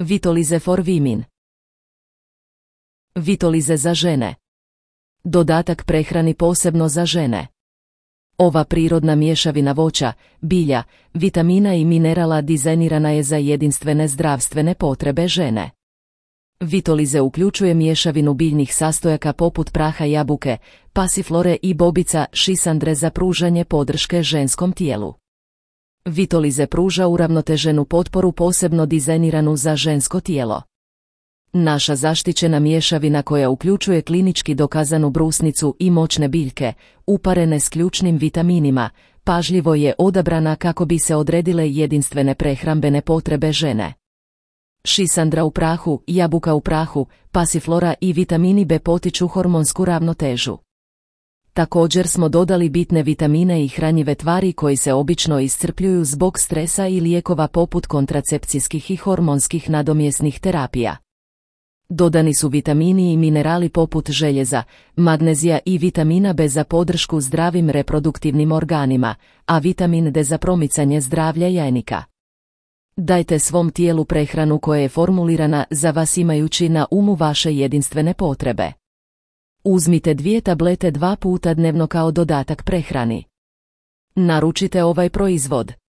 Vitolize for Women. Vitolize za žene. Dodatak prehrani posebno za žene. Ova prirodna mješavina voća, bilja, vitamina i minerala dizajnirana je za jedinstvene zdravstvene potrebe žene. Vitolize uključuje mješavinu biljnih sastojaka poput praha jabuke, pasiflore i bobica šisandre za pružanje podrške ženskom tijelu. Vitolize pruža uravnoteženu potporu posebno dizajniranu za žensko tijelo. Naša zaštićena mješavina koja uključuje klinički dokazanu brusnicu i moćne biljke, uparene s ključnim vitaminima, pažljivo je odabrana kako bi se odredile jedinstvene prehrambene potrebe žene. Šisandra u prahu, jabuka u prahu, pasiflora i vitamini B potiču hormonsku ravnotežu. Također smo dodali bitne vitamine i hranjive tvari koji se obično iscrpljuju zbog stresa i lijekova poput kontracepcijskih i hormonskih nadomjesnih terapija. Dodani su vitamini i minerali poput željeza, magnezija i vitamina B za podršku zdravim reproduktivnim organima, a vitamin D za promicanje zdravlja jajnika. Dajte svom tijelu prehranu koja je formulirana za vas imajući na umu vaše jedinstvene potrebe. Uzmite 2 tablete 2 puta dnevno kao dodatak prehrani. Naručite ovaj proizvod.